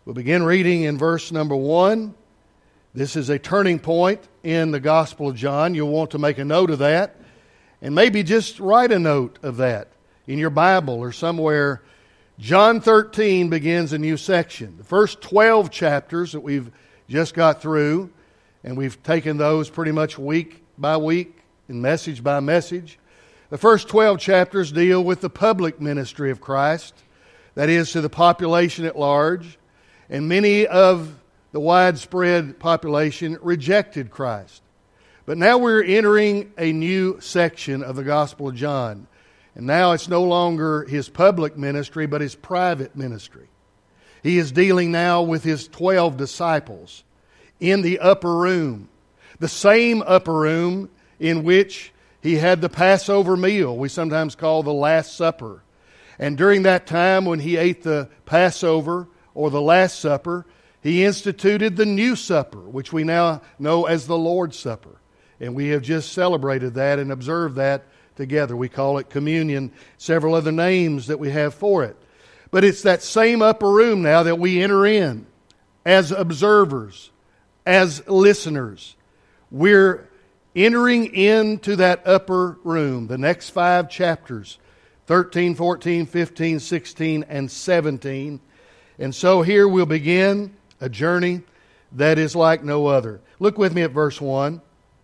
We'll begin reading in verse number 1. This is a turning point in the Gospel of John. You'll want to make a note of that, and maybe just write a note of that in your Bible or somewhere. John 13 begins a new section. The first 12 chapters that we've just got through, and we've taken those pretty much week by week and message by message. The first 12 chapters deal with the public ministry of Christ, that is, to the population at large, and many of the widespread population rejected Christ. But now we're entering a new section of the Gospel of John. And now it's no longer his public ministry, but his private ministry. He is dealing now with his 12 disciples in the upper room. The same upper room in which he had the Passover meal, we sometimes call the Last Supper. And during that time when he ate the Passover or the Last Supper, he instituted the New Supper, which we now know as the Lord's Supper. And we have just celebrated that and observed that together. We call it communion, several other names that we have for it. But it's that same upper room now that we enter in as observers, as listeners. We're entering into that upper room, the next 5 chapters, 13, 14, 15, 16, and 17. And so here we'll begin a journey that is like no other. Look with me at verse 1.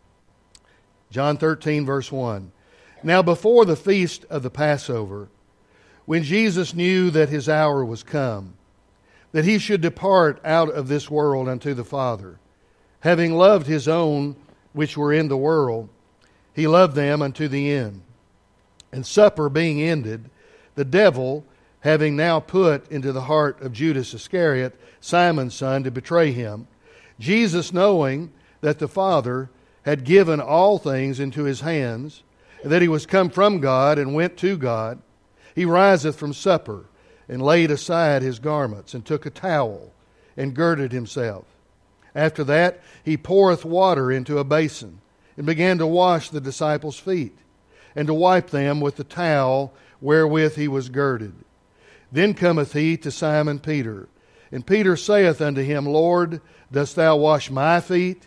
John 13, verse 1. Now before the feast of the Passover, when Jesus knew that his hour was come, that he should depart out of this world unto the Father, having loved his own which were in the world, he loved them unto the end. And supper being ended, the devil, having now put into the heart of Judas Iscariot, Simon's son, to betray him, Jesus, knowing that the Father had given all things into his hands, and that he was come from God and went to God, he riseth from supper, and laid aside his garments, and took a towel, and girded himself. After that he poureth water into a basin, and began to wash the disciples' feet, and to wipe them with the towel wherewith he was girded. Then cometh he to Simon Peter, and Peter saith unto him, Lord, dost thou wash my feet?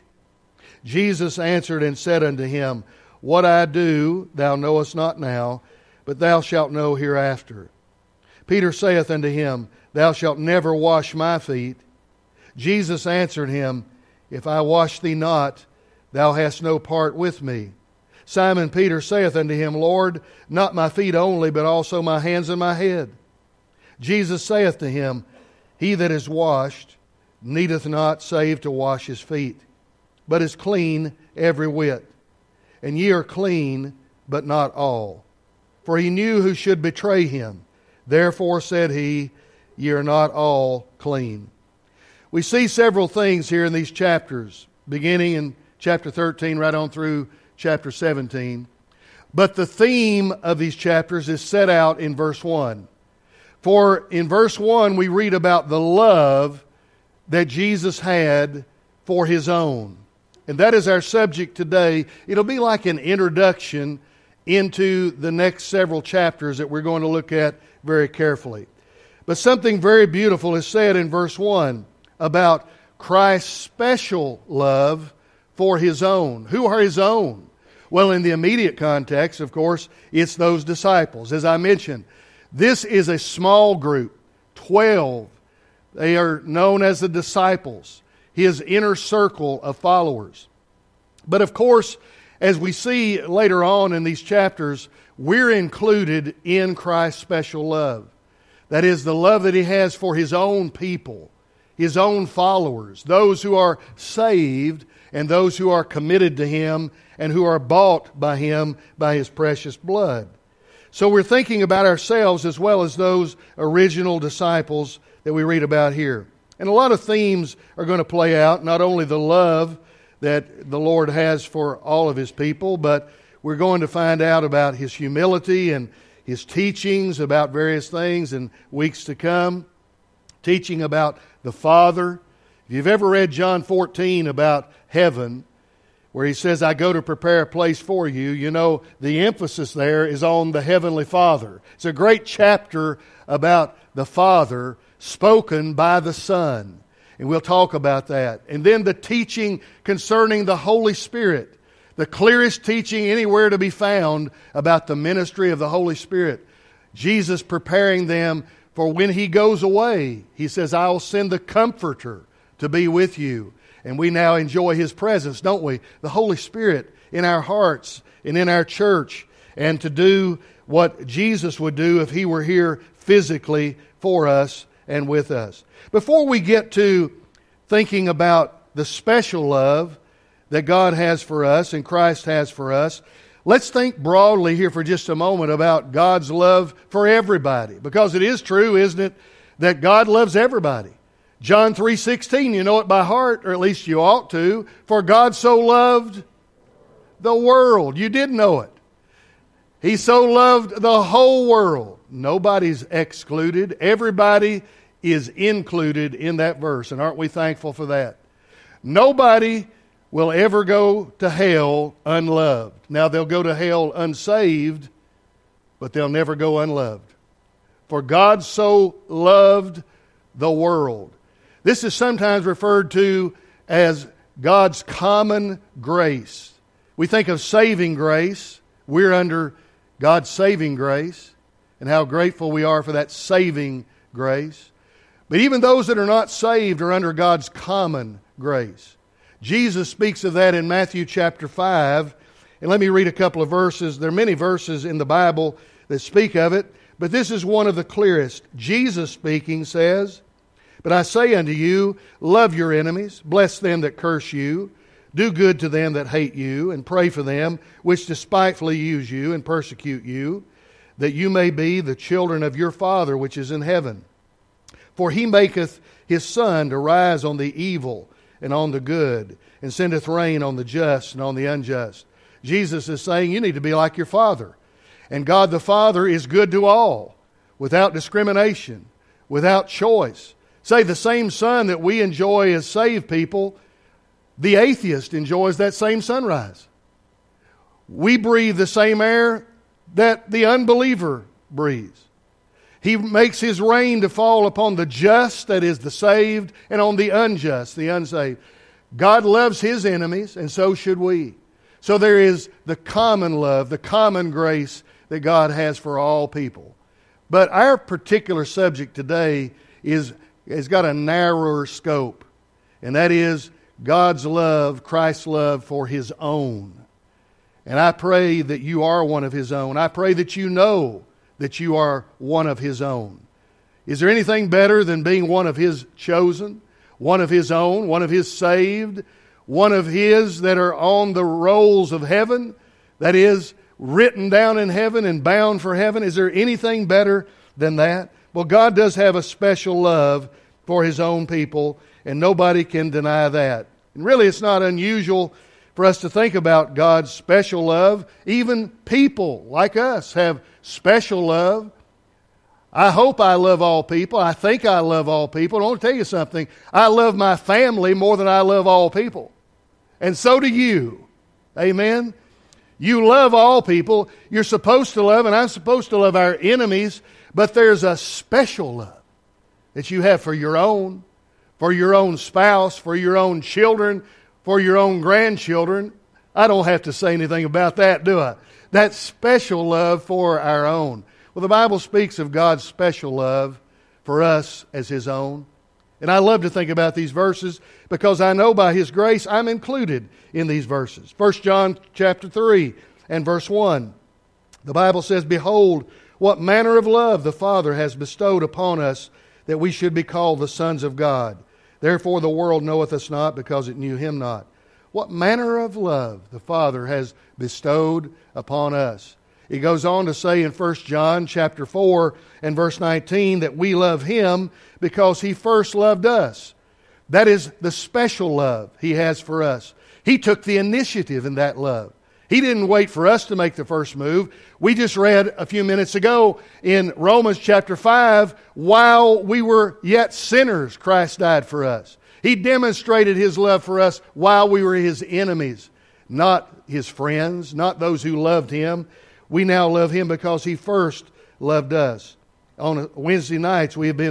Jesus answered and said unto him, What I do thou knowest not now, but thou shalt know hereafter. Peter saith unto him, Thou shalt never wash my feet. Jesus answered him, If I wash thee not, thou hast no part with me. Simon Peter saith unto him, Lord, not my feet only, but also my hands and my head. Jesus saith to him, He that is washed needeth not save to wash his feet, but is clean every whit. And ye are clean, but not all. For he knew who should betray him. Therefore said he, Ye are not all clean. We see several things here in these chapters, beginning in chapter 13 right on through chapter 17. But the theme of these chapters is set out in verse 1. For in verse 1 we read about the love that Jesus had for his own. And that is our subject today. It'll be like an introduction into the next several chapters that we're going to look at very carefully. But something very beautiful is said in verse 1 about Christ's special love for his own. Who are his own? Well, in the immediate context, of course, it's those disciples. As I mentioned, this is a small group, 12. They are known as the disciples, his inner circle of followers. But of course, as we see later on in these chapters, we're included in Christ's special love. That is, the love that he has for his own people, his own followers, those who are saved and those who are committed to him and who are bought by him by his precious blood. So we're thinking about ourselves as well as those original disciples that we read about here. And a lot of themes are going to play out, not only the love that the Lord has for all of his people, but we're going to find out about his humility and his teachings about various things in weeks to come. Teaching about the Father. If you've ever read John 14 about heaven, where he says, I go to prepare a place for you, you know the emphasis there is on the Heavenly Father. It's a great chapter about the Father spoken by the Son. And we'll talk about that. And then the teaching concerning the Holy Spirit. The clearest teaching anywhere to be found about the ministry of the Holy Spirit. Jesus preparing them for when He goes away. He says, I will send the Comforter to be with you. And we now enjoy His presence, don't we? The Holy Spirit in our hearts and in our church. And to do what Jesus would do if He were here physically for us and with us. Before we get to thinking about the special love that God has for us and Christ has for us, let's think broadly here for just a moment about God's love for everybody. Because it is true, isn't it, that God loves everybody. John 3:16, you know it by heart, or at least you ought to. For God so loved the world. You did know it. He so loved the whole world. Nobody's excluded. Everybody is included in that verse. And aren't we thankful for that? Nobody will ever go to hell unloved. Now they'll go to hell unsaved, but they'll never go unloved. For God so loved the world. This is sometimes referred to as God's common grace. We think of saving grace. We're under God's saving grace, and how grateful we are for that saving grace. But even those that are not saved are under God's common grace. Jesus speaks of that in Matthew chapter 5. And let me read a couple of verses. There are many verses in the Bible that speak of it, but this is one of the clearest. Jesus speaking says, But I say unto you, love your enemies, bless them that curse you, do good to them that hate you, and pray for them which despitefully use you and persecute you, that you may be the children of your Father which is in heaven. For He maketh His sun to rise on the evil and on the good, and sendeth rain on the just and on the unjust. Jesus is saying you need to be like your Father. And God the Father is good to all, without discrimination, without choice. Say the same sun that we enjoy as saved people, the atheist enjoys that same sunrise. We breathe the same air that the unbeliever breathes. He makes His rain to fall upon the just, that is the saved, and on the unjust, the unsaved. God loves His enemies, and so should we. So there is the common love, the common grace that God has for all people. But our particular subject today has got a narrower scope, and that is God's love, Christ's love for His own. And I pray that you are one of His own. I pray that you know that you are one of His own. Is there anything better than being one of His chosen, one of His own, one of His saved, one of His that are on the rolls of heaven, that is, written down in heaven and bound for heaven? Is there anything better than that? Well, God does have a special love for His own people, and nobody can deny that. And really, it's not unusual for us to think about God's special love. Even people like us have special love. I hope I love all people. I think I love all people. I want to tell you something. I love my family more than I love all people. And so do you. Amen? You love all people. You're supposed to love, and I'm supposed to love our enemies, but there's a special love that you have for your own spouse, for your own children, for your own grandchildren. I don't have to say anything about that, do I? That special love for our own. Well, the Bible speaks of God's special love for us as His own. And I love to think about these verses because I know by His grace I'm included in these verses. 1 John chapter 3 and verse 1. The Bible says, Behold, what manner of love the Father has bestowed upon us, that we should be called the sons of God. Therefore the world knoweth us not, because it knew Him not. What manner of love the Father has bestowed upon us. He goes on to say in 1 John chapter 4 and verse 19 that we love Him because He first loved us. That is the special love He has for us. He took the initiative in that love. He didn't wait for us to make the first move. We just read a few minutes ago in Romans chapter 5, while we were yet sinners, Christ died for us. He demonstrated His love for us while we were His enemies, not His friends, not those who loved Him. We now love Him because He first loved us. On Wednesday nights, we have been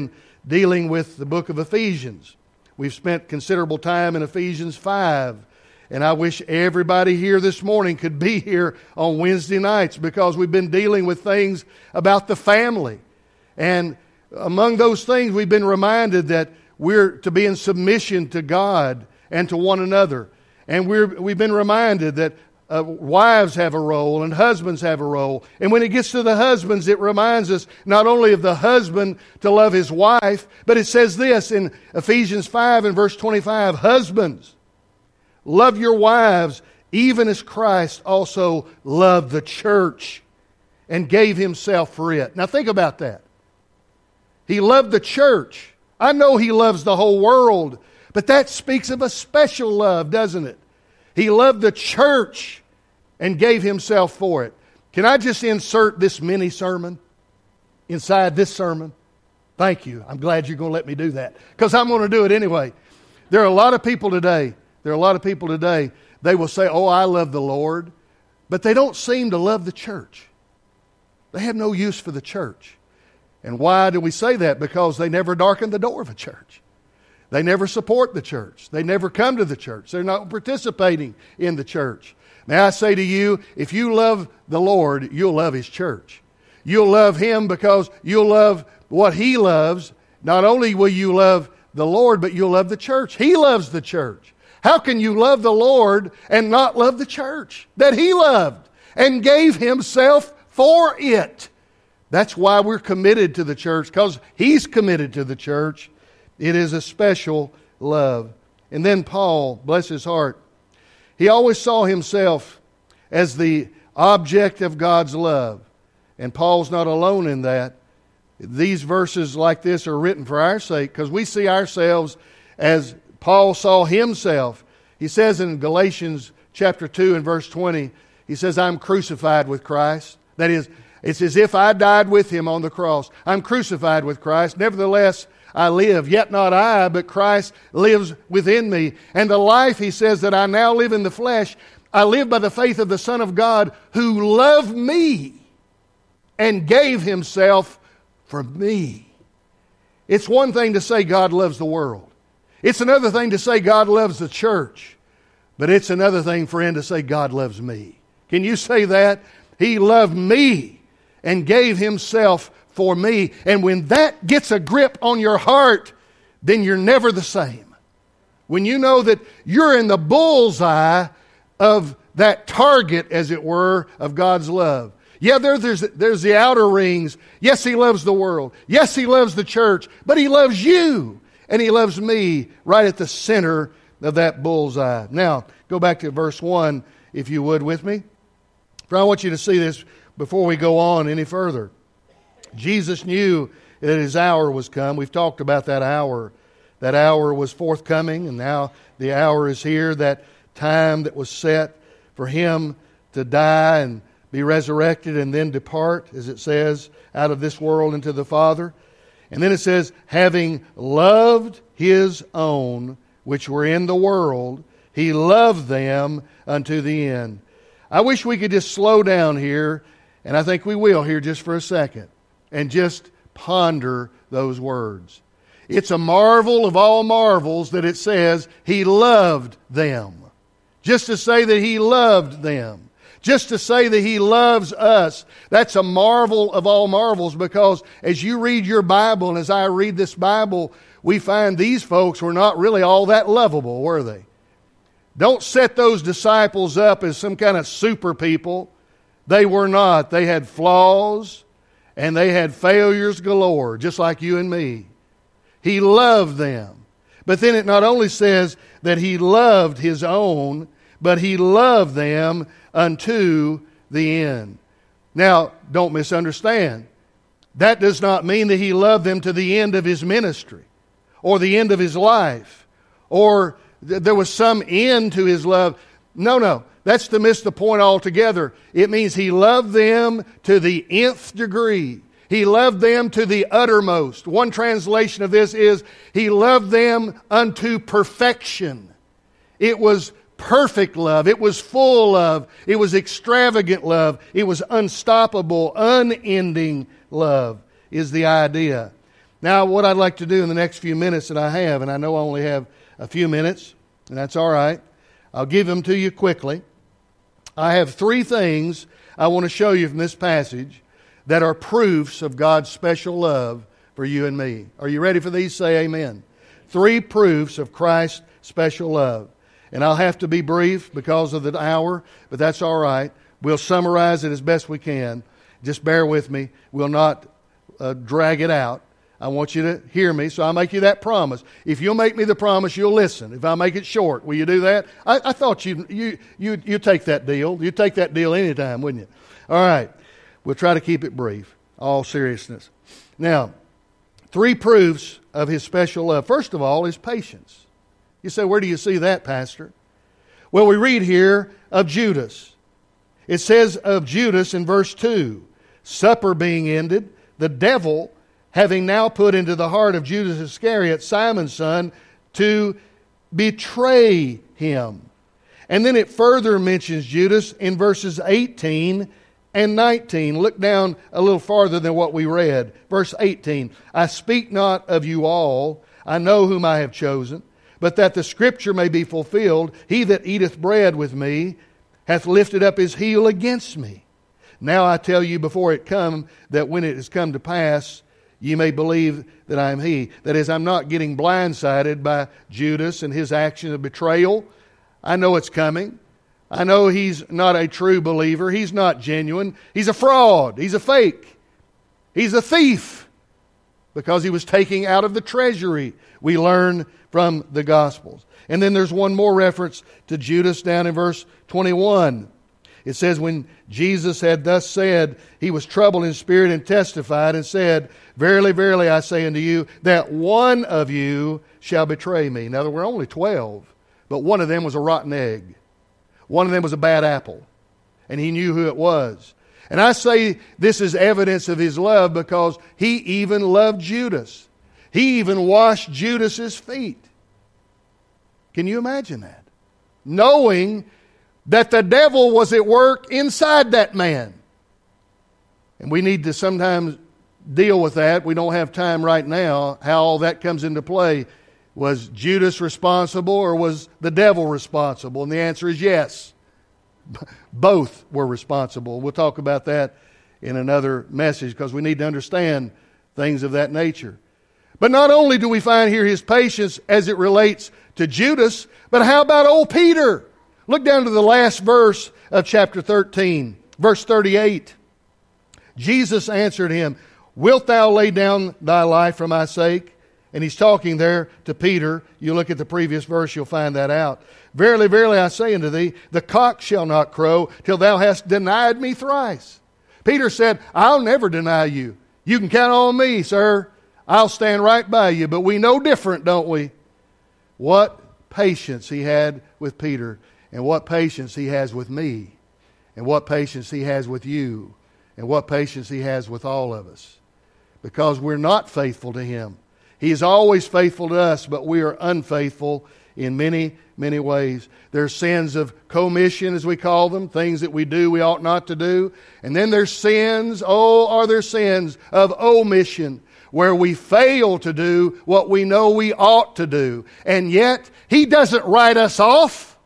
dealing with the book of Ephesians. We've spent considerable time in Ephesians 5. And I wish everybody here this morning could be here on Wednesday nights, because we've been dealing with things about the family. And among those things, we've been reminded that we're to be in submission to God and to one another. And we've been reminded that wives have a role and husbands have a role. And when it gets to the husbands, it reminds us not only of the husband to love his wife, but it says this in Ephesians 5 and verse 25, "Husbands, love your wives, even as Christ also loved the church and gave himself for it." Now think about that. He loved the church. I know he loves the whole world, but that speaks of a special love, doesn't it? He loved the church and gave himself for it. Can I just insert this mini sermon inside this sermon? Thank you. I'm glad you're going to let me do that, because I'm going to do it anyway. There are a lot of people today, they will say, "Oh, I love the Lord," but they don't seem to love the church. They have no use for the church. And why do we say that? Because they never darken the door of a church. They never support the church. They never come to the church. They're not participating in the church. May I say to you, if you love the Lord, you'll love His church. You'll love Him because you'll love what He loves. Not only will you love the Lord, but you'll love the church. He loves the church. How can you love the Lord and not love the church that He loved and gave Himself for it? That's why we're committed to the church, because He's committed to the church. It is a special love. And then Paul, bless his heart, he always saw himself as the object of God's love. And Paul's not alone in that. These verses like this are written for our sake, because we see ourselves as Paul saw himself. He says in Galatians chapter 2 and verse 20, he says, "I'm crucified with Christ." That is, it's as if I died with Him on the cross. I'm crucified with Christ. Nevertheless, I live, yet not I, but Christ lives within me. And the life, he says, that I now live in the flesh, I live by the faith of the Son of God, who loved me and gave Himself for me. It's one thing to say God loves the world. It's another thing to say God loves the church. But it's another thing, friend, to say God loves me. Can you say that? He loved me and gave Himself for me. And when that gets a grip on your heart, then you're never the same. When you know that you're in the bullseye of that target, as it were, of God's love. Yeah, there's the outer rings. Yes, He loves the world. Yes, He loves the church. But He loves you. And He loves me right at the center of that bullseye. Now, go back to verse 1, if you would, with me. But I want you to see this before we go on any further. Jesus knew that His hour was come. We've talked about that hour. That hour was forthcoming, and now the hour is here, that time that was set for Him to die and be resurrected and then depart, as it says, out of this world into the Father. And then it says, having loved His own, which were in the world, He loved them unto the end. I wish we could just slow down here, and I think we will here just for a second, and just ponder those words. It's a marvel of all marvels that it says He loved them. Just to say that He loved them. Just to say that He loves us. That's a marvel of all marvels, because as you read your Bible and as I read this Bible, we find these folks were not really all that lovable, were they? Don't set those disciples up as some kind of super people. They were not. They had flaws. And they had failures galore, just like you and me. He loved them. But then it not only says that He loved His own, but He loved them unto the end. Now, don't misunderstand. That does not mean that He loved them to the end of His ministry, or the end of His life, or there was some end to His love. No. That's to miss the point altogether. It means He loved them to the nth degree. He loved them to the uttermost. One translation of this is, He loved them unto perfection. It was perfect love. It was full love. It was extravagant love. It was unstoppable, unending love is the idea. Now, what I'd like to do in the next few minutes that I have, and I know I only have a few minutes, and that's all right. I'll give them to you quickly. I have 3 things I want to show you from this passage that are proofs of God's special love for you and me. Are you ready for these? Say amen. 3 proofs of Christ's special love. And I'll have to be brief because of the hour, but that's all right. We'll summarize it as best we can. Just bear with me. We'll not drag it out. I want you to hear me, so I'll make you that promise. If you'll make me the promise, you'll listen. If I make it short, will you do that? I thought you'd take that deal. You'd take that deal anytime, wouldn't you? All right. We'll try to keep it brief, all seriousness. Now, 3 proofs of His special love. First of all, His patience. You say, where do you see that, Pastor? Well, we read here of Judas. It says of Judas in verse 2, supper being ended, the devil, having now put into the heart of Judas Iscariot, Simon's son, to betray him. And then it further mentions Judas in verses 18 and 19. Look down a little farther than what we read. Verse 18, I speak not of you all, I know whom I have chosen, but that the Scripture may be fulfilled, he that eateth bread with me hath lifted up his heel against me. Now I tell you before it come, that when it is come to pass, ye may believe that I am He. That is, I'm not getting blindsided by Judas and his action of betrayal. I know it's coming. I know he's not a true believer. He's not genuine. He's a fraud. He's a fake. He's a thief because he was taking out of the treasury. We learn from the Gospels. And then there's one more reference to Judas down in verse 21. It says, when Jesus had thus said, he was troubled in spirit and testified and said, verily, verily, I say unto you, that one of you shall betray me. Now, there were only 12, but one of them was a rotten egg. One of them was a bad apple. And he knew who it was. And I say this is evidence of his love because he even loved Judas. He even washed Judas's feet. Can you imagine that? Knowing that the devil was at work inside that man. And we need to sometimes deal with that. We don't have time right now, how all that comes into play. Was Judas responsible or was the devil responsible? And the answer is yes. Both were responsible. We'll talk about that in another message because we need to understand things of that nature. But not only do we find here his patience as it relates to Judas, but how about old Peter? Look down to the last verse of chapter 13, verse 38. Jesus answered him, wilt thou lay down thy life for my sake? And he's talking there to Peter. You look at the previous verse, you'll find that out. Verily, verily, I say unto thee, the cock shall not crow till thou hast denied me thrice. Peter said, I'll never deny you. You can count on me, sir. I'll stand right by you. But we know different, don't we? What patience he had with Peter, and what patience he has with me, and what patience he has with you, and what patience he has with all of us. Because we're not faithful to him. He is always faithful to us, but we are unfaithful in many, many ways. There's sins of commission, as we call them, things that we do we ought not to do. And then there's sins, are there sins of omission, where we fail to do what we know we ought to do. And yet, He doesn't write us off.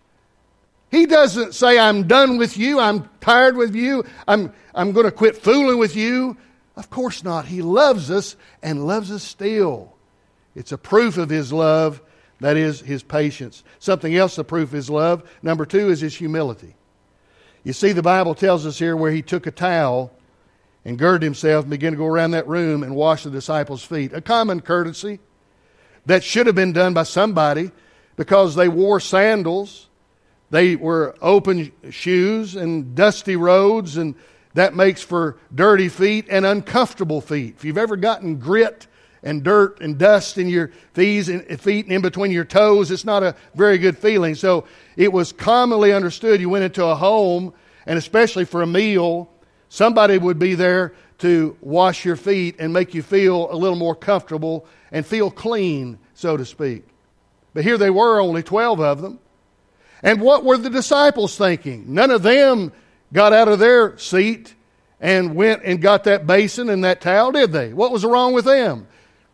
He doesn't say, I'm done with you, I'm tired with you, I'm going to quit fooling with you. Of course not. He loves us and loves us still. It's a proof of His love, that is His patience. Something else to prove His love, number 2, is His humility. You see, the Bible tells us here where He took a towel and girded Himself and began to go around that room and wash the disciples' feet. A common courtesy that should have been done by somebody because they wore sandals. They were open shoes and dusty roads, and that makes for dirty feet and uncomfortable feet. If you've ever gotten grit and dirt and dust in your feet and in between your toes, it's not a very good feeling. So it was commonly understood you went into a home, and especially for a meal, somebody would be there to wash your feet and make you feel a little more comfortable and feel clean, so to speak. But here they were, only 12 of them. And what were the disciples thinking? None of them got out of their seat and went and got that basin and that towel, did they? What was wrong with them?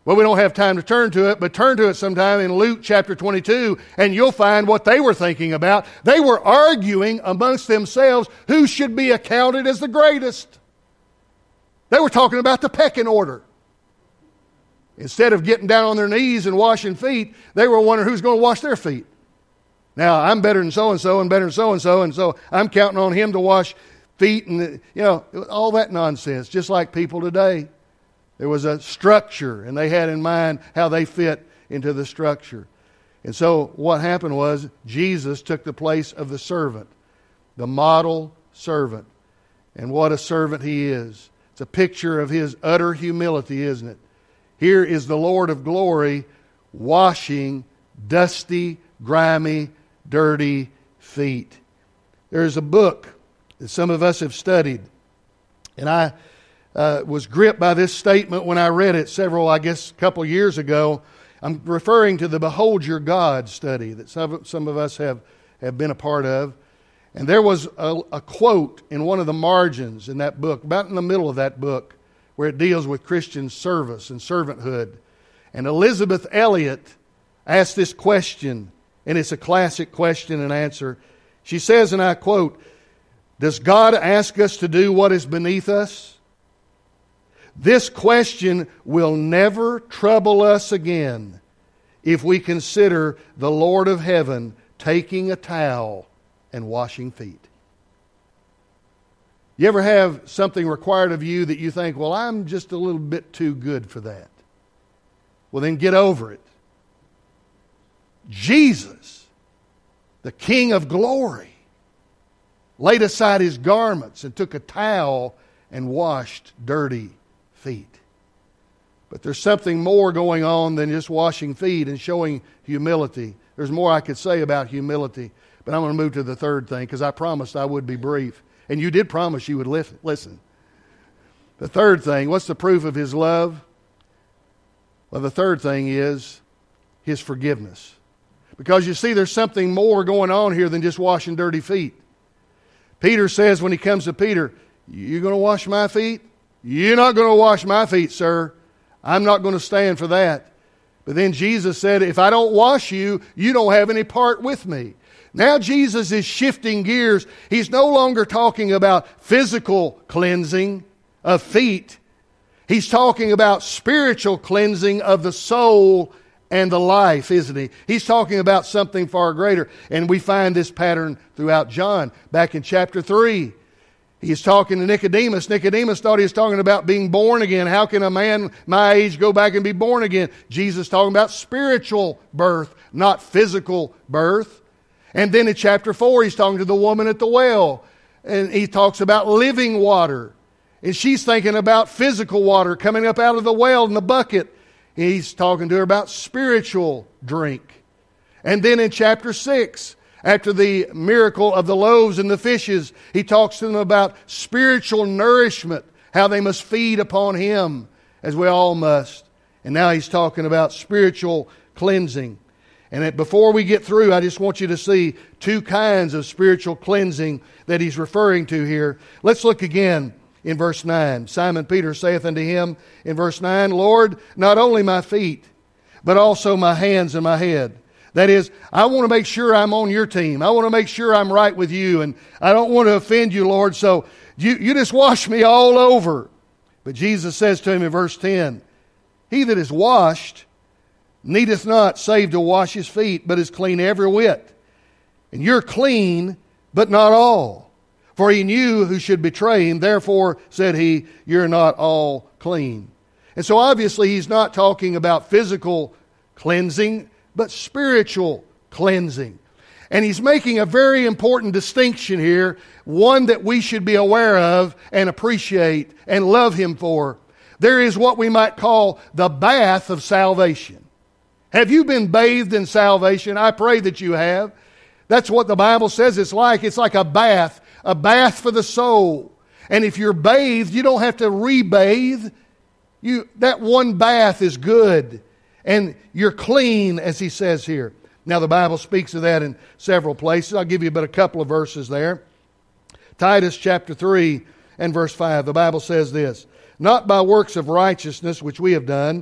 Well, we don't have time to turn to it, but turn to it sometime in Luke chapter 22, and you'll find what they were thinking about. They were arguing amongst themselves who should be accounted as the greatest. They were talking about the pecking order. Instead of getting down on their knees and washing feet, they were wondering who's going to wash their feet. Now, I'm better than so-and-so and better than so-and-so, and so I'm counting on him to wash feet and, all that nonsense, just like people today. There was a structure, and they had in mind how they fit into the structure. And so what happened was Jesus took the place of the servant, the model servant. And what a servant he is. It's a picture of his utter humility, isn't it? Here is the Lord of glory washing dusty, grimy, dirty feet. There's a book that some of us have studied, and I was gripped by this statement when I read it a couple years ago. I'm referring to the Behold Your God study that some of us have been a part of. And there was a quote in one of the margins in that book, about in the middle of that book, where it deals with Christian service and servanthood. And Elizabeth Elliot asked this question, and it's a classic question and answer. She says, and I quote, "Does God ask us to do what is beneath us? This question will never trouble us again if we consider the Lord of heaven taking a towel and washing feet." You ever have something required of you that you think, well, I'm just a little bit too good for that? Well, then get over it. Jesus, the King of glory, laid aside his garments and took a towel and washed dirty feet. But there's something more going on than just washing feet and showing humility. There's more I could say about humility, but I'm going to move to the third thing because I promised I would be brief. And you did promise you would listen. The third thing, what's the proof of his love? Well, the third thing is his forgiveness. Because you see, there's something more going on here than just washing dirty feet. Peter says when he comes to Peter, "You going to wash my feet? You're not going to wash my feet, sir. I'm not going to stand for that." But then Jesus said, "If I don't wash you, you don't have any part with me." Now Jesus is shifting gears. He's no longer talking about physical cleansing of feet. He's talking about spiritual cleansing of the soul and the life, isn't he? He's talking about something far greater. And we find this pattern throughout John. Back in chapter 3, he's talking to Nicodemus. Nicodemus thought he was talking about being born again. How can a man my age go back and be born again? Jesus talking about spiritual birth, not physical birth. And then in chapter 4, he's talking to the woman at the well. And he talks about living water. And she's thinking about physical water coming up out of the well in the bucket. He's talking to her about spiritual drink. And then in chapter 6, after the miracle of the loaves and the fishes, he talks to them about spiritual nourishment, how they must feed upon him, as we all must. And now he's talking about spiritual cleansing. And before we get through, I just want you to see two kinds of spiritual cleansing that he's referring to here. Let's look again in verse 9. Simon Peter saith unto him in verse 9, "Lord, not only my feet, but also my hands and my head." That is, I want to make sure I'm on your team. I want to make sure I'm right with you. And I don't want to offend you, Lord, so you just wash me all over. But Jesus says to him in verse 10, "He that is washed needeth not save to wash his feet, but is clean every whit. And you're clean, but not all. For he knew who should betray him. Therefore, said he, you're not all clean." And so obviously he's not talking about physical cleansing, but spiritual cleansing. And he's making a very important distinction here, one that we should be aware of and appreciate and love him for. There is what we might call the bath of salvation. Have you been bathed in salvation? I pray that you have. That's what the Bible says it's like. It's like a bath for the soul. And if you're bathed, you don't have to re-bathe. That one bath is good. And you're clean, as he says here. Now, the Bible speaks of that in several places. I'll give you but a couple of verses there. Titus chapter 3 and verse 5, the Bible says this, "Not by works of righteousness which we have done,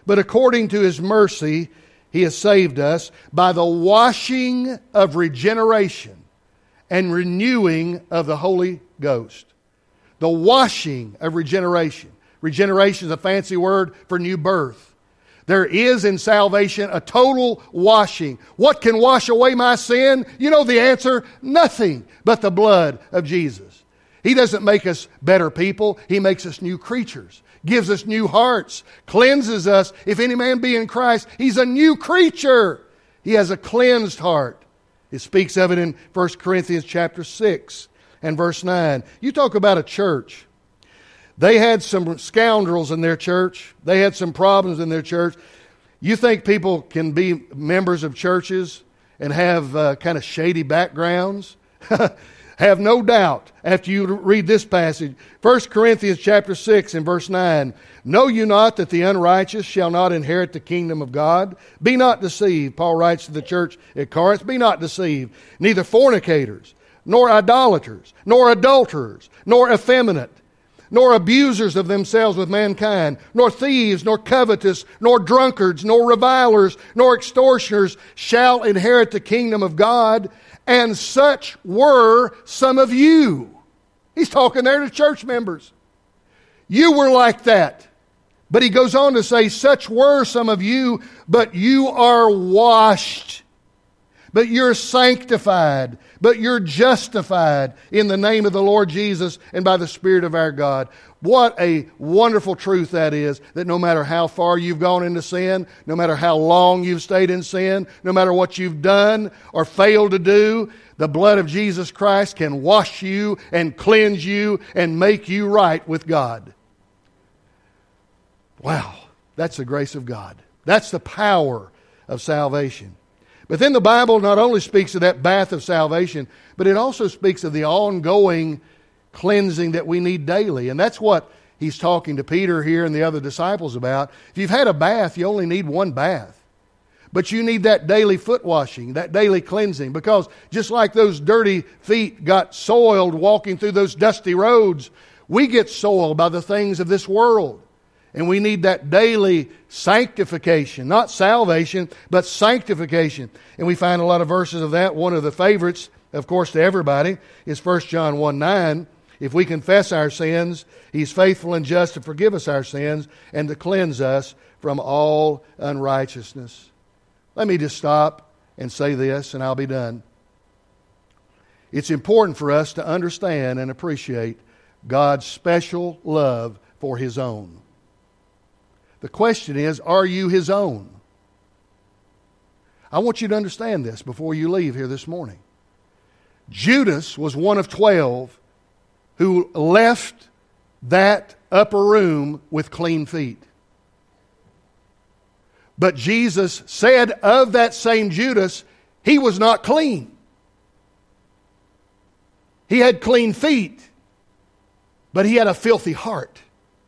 But according to His mercy, He has saved us by the washing of regeneration and renewing of the Holy Ghost. The washing of regeneration. Regeneration is a fancy word for new birth. There is in salvation a total washing. What can wash away my sin? You know the answer, nothing but the blood of Jesus. He doesn't make us better people. He makes us new creatures, gives us new hearts, cleanses us. If any man be in Christ, he's a new creature. He has a cleansed heart. It speaks of it in 1 Corinthians chapter 6 and verse 9. You talk about a church. They had some scoundrels in their church. They had some problems in their church. You think people can be members of churches and have kind of shady backgrounds? Have no doubt after you read this passage. 1 Corinthians chapter 6 and verse 9. Know you not that the unrighteous shall not inherit the kingdom of God? Be not deceived. Paul writes to the church at Corinth, be not deceived. Neither fornicators, nor idolaters, nor adulterers, nor effeminate, nor abusers of themselves with mankind, nor thieves, nor covetous, nor drunkards, nor revilers, nor extortioners shall inherit the kingdom of God. And such were some of you. He's talking there to church members. You were like that. But he goes on to say, such were some of you, but you are washed. But you're sanctified, but you're justified in the name of the Lord Jesus and by the Spirit of our God. What a wonderful truth that is, that no matter how far you've gone into sin, no matter how long you've stayed in sin, no matter what you've done or failed to do, the blood of Jesus Christ can wash you and cleanse you and make you right with God. Wow, that's the grace of God. That's the power of salvation. But then the Bible not only speaks of that bath of salvation, but it also speaks of the ongoing cleansing that we need daily. And that's what he's talking to Peter here and the other disciples about. If you've had a bath, you only need one bath. But you need that daily foot washing, that daily cleansing. Because just like those dirty feet got soiled walking through those dusty roads, we get soiled by the things of this world. And we need that daily sanctification, not salvation, but sanctification. And we find a lot of verses of that. One of the favorites, of course, to everybody is 1 John 1:9. If we confess our sins, He's faithful and just to forgive us our sins and to cleanse us from all unrighteousness. Let me just stop and say this, and I'll be done. It's important for us to understand and appreciate God's special love for His own. The question is, are you His own? I want you to understand this before you leave here this morning. Judas was one of 12 who left that upper room with clean feet. But Jesus said of that same Judas, he was not clean. He had clean feet, but he had a filthy heart.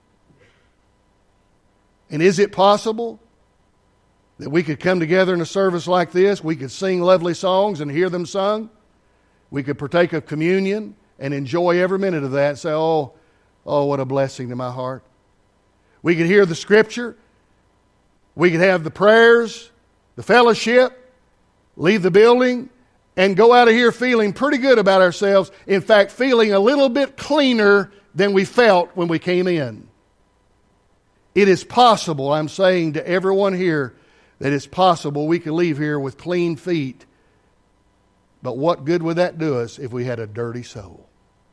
And is it possible that we could come together in a service like this? We could sing lovely songs and hear them sung. We could partake of communion and enjoy every minute of that and say, oh, what a blessing to my heart. We could hear the Scripture. We could have the prayers, the fellowship, leave the building, and go out of here feeling pretty good about ourselves. In fact, feeling a little bit cleaner than we felt when we came in. It is possible, I'm saying to everyone here, that it's possible we could leave here with clean feet. But what good would that do us if we had a dirty soul?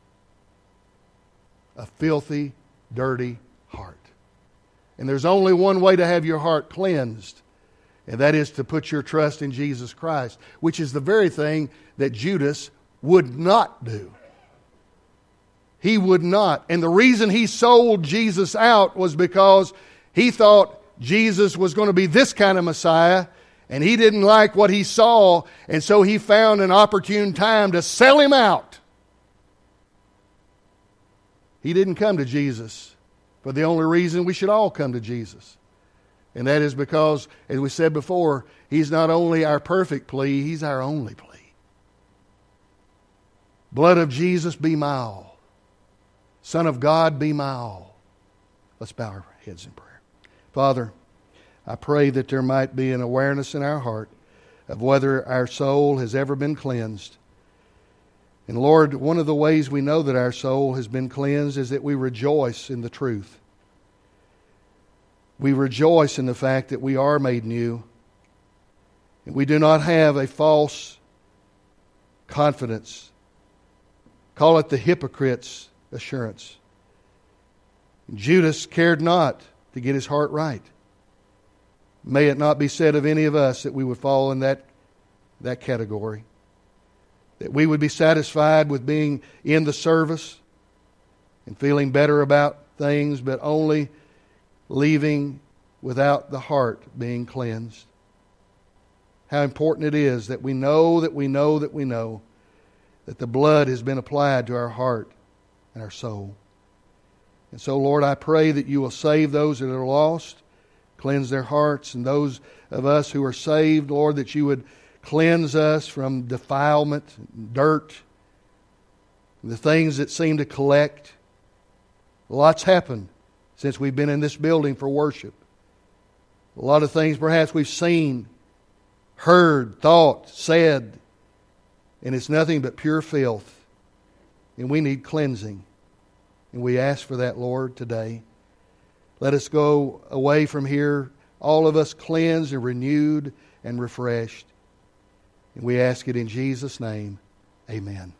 A filthy, dirty heart. And there's only one way to have your heart cleansed, and that is to put your trust in Jesus Christ, which is the very thing that Judas would not do. He would not. And the reason he sold Jesus out was because he thought Jesus was going to be this kind of Messiah, and he didn't like what he saw, and so he found an opportune time to sell him out. He didn't come to Jesus for the only reason we should all come to Jesus. And that is because, as we said before, He's not only our perfect plea, He's our only plea. Blood of Jesus, be my all. Son of God, be my all. Let's bow our heads in prayer. Father, I pray that there might be an awareness in our heart of whether our soul has ever been cleansed. And Lord, one of the ways we know that our soul has been cleansed is that we rejoice in the truth. We rejoice in the fact that we are made new. And we do not have a false confidence. Call it the hypocrite's assurance. Judas cared not to get his heart right. May it not be said of any of us that we would fall in that category. That we would be satisfied with being in the service and feeling better about things, but only leaving without the heart being cleansed. How important it is that we know that the blood has been applied to our heart and our soul. And so, Lord, I pray that you will save those that are lost, cleanse their hearts, and those of us who are saved, Lord, that you would cleanse us from defilement, dirt, the things that seem to collect. Lots happened since we've been in this building for worship. A lot of things perhaps we've seen, heard, thought, said, and it's nothing but pure filth. And we need cleansing. And we ask for that, Lord, today. Let us go away from here, all of us cleansed and renewed and refreshed. And we ask it in Jesus' name. Amen.